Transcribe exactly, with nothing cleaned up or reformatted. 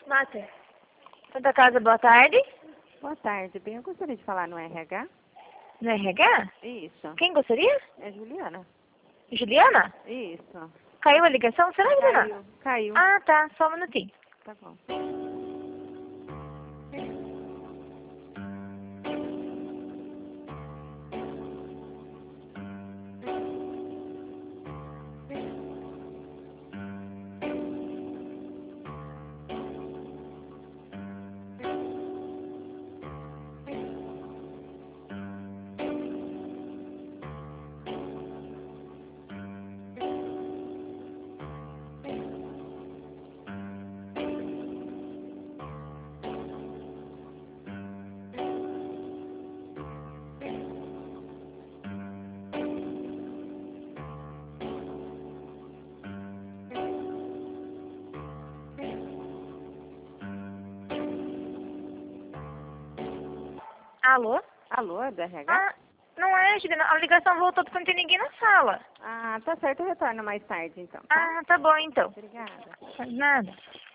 Márcia. Santa Casa, boa tarde. Boa tarde, bem, eu gostaria de falar no R H. No R H? Isso. Quem gostaria? É Juliana. Juliana? Isso. Caiu a ligação? Será, Juliana? Caiu. Caiu. Ah, tá. Só um minutinho. Tá bom. Alô? Alô, é do R H? Ah, não é, Juliana. A ligação voltou porque não tem ninguém na sala. Ah, tá certo, eu retorno mais tarde, então. Tá? Ah, tá bom então. Obrigada. Nada.